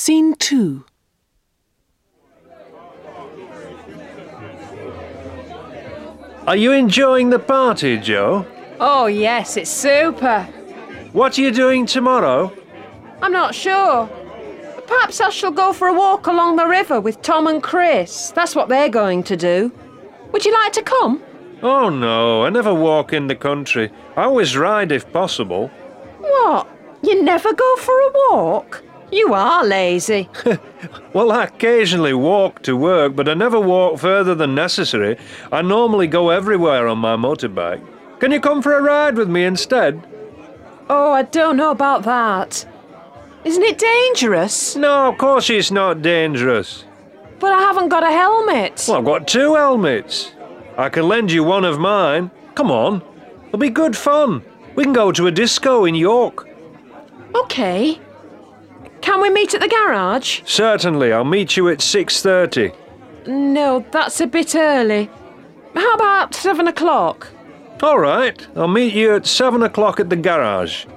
Scene 2. Are you enjoying the party, Joe? Oh yes, it's super. What are you doing tomorrow? I'm not sure. Perhaps I shall go for a walk along the river with Tom and Chris. That's what they're going to do. Would you like to come? Oh no, I never walk in the country. I always ride if possible. What? You never go for a walk? You are lazy. Well, I occasionally walk to work, but I never walk further than necessary. I normally go everywhere on my motorbike. Can you come for a ride with me instead? Oh, I don't know about that. Isn't it dangerous? No, of course it's not dangerous. But I haven't got a helmet. Well, I've got 2 helmets. I can lend you one of mine. Come on, it'll be good fun. We can go to a disco in York. OK. Can we meet at the garage? Certainly, I'll meet you at 6:30. No, that's a bit early. How about 7 o'clock? All right, I'll meet you at 7 o'clock at the garage.